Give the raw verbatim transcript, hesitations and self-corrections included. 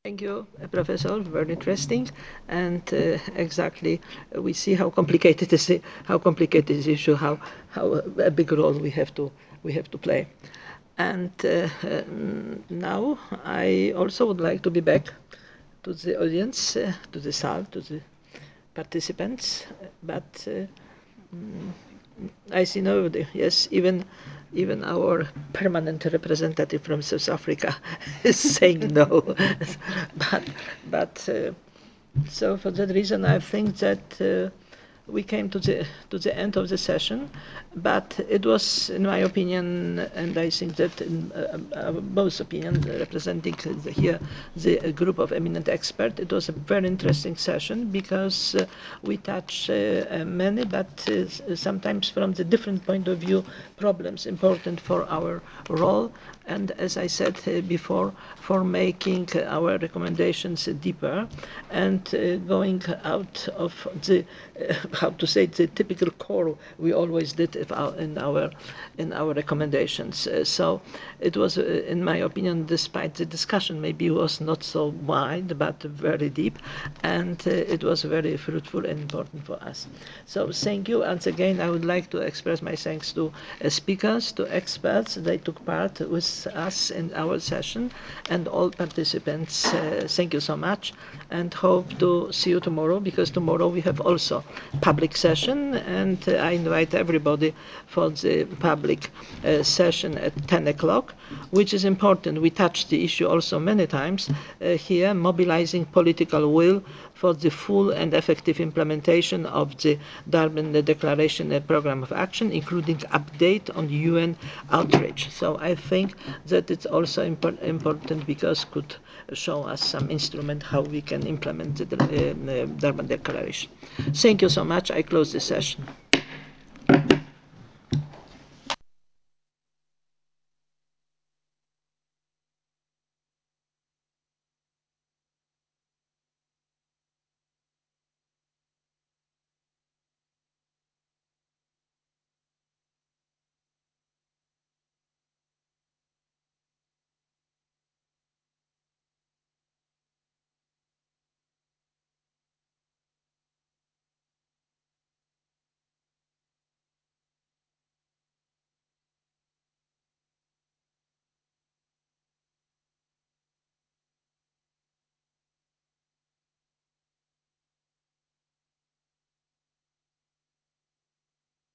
Thank you, uh, Professor. Very interesting, and uh, exactly uh, we see how complicated is it, how complicated is the issue, how how a big role we have to we have to play. And uh, um, now I also would like to be back to the audience, uh, to the salle, to the participants, but. Uh, I see nobody. Yes, even even our permanent representative from South Africa is saying no. but but uh, so for that reason, I think that uh, we came to the to the end of the session. But it was, in my opinion, and I think that in uh, uh, both opinions, uh, representing the, here the uh, group of eminent experts, it was a very interesting session because uh, we touched uh, uh, many, but uh, sometimes from the different point of view, problems important for our role. And as I said uh, before, for making uh, our recommendations deeper and uh, going out of the, uh, how to say, the typical core we always did if our, in our in our recommendations. Uh, so it was, uh, in my opinion, despite the discussion, maybe was not so wide, but very deep, and uh, it was very fruitful and important for us. So thank you. Once again, I would like to express my thanks to uh, speakers, to experts. They took part with us in our session, and all participants. Uh, thank you so much, and hope to see you tomorrow, because tomorrow we have also public session, and uh, I invite everybody for the public uh, session at ten o'clock, which is important. We touched the issue also many times uh, here, mobilizing political will for the full and effective implementation of the Durban Declaration and Programme of Action, including update on U N outreach. So I think that it's also impor important because it could show us some instrument how we can implement the uh, Durban Declaration. Thank you so much. I close the session.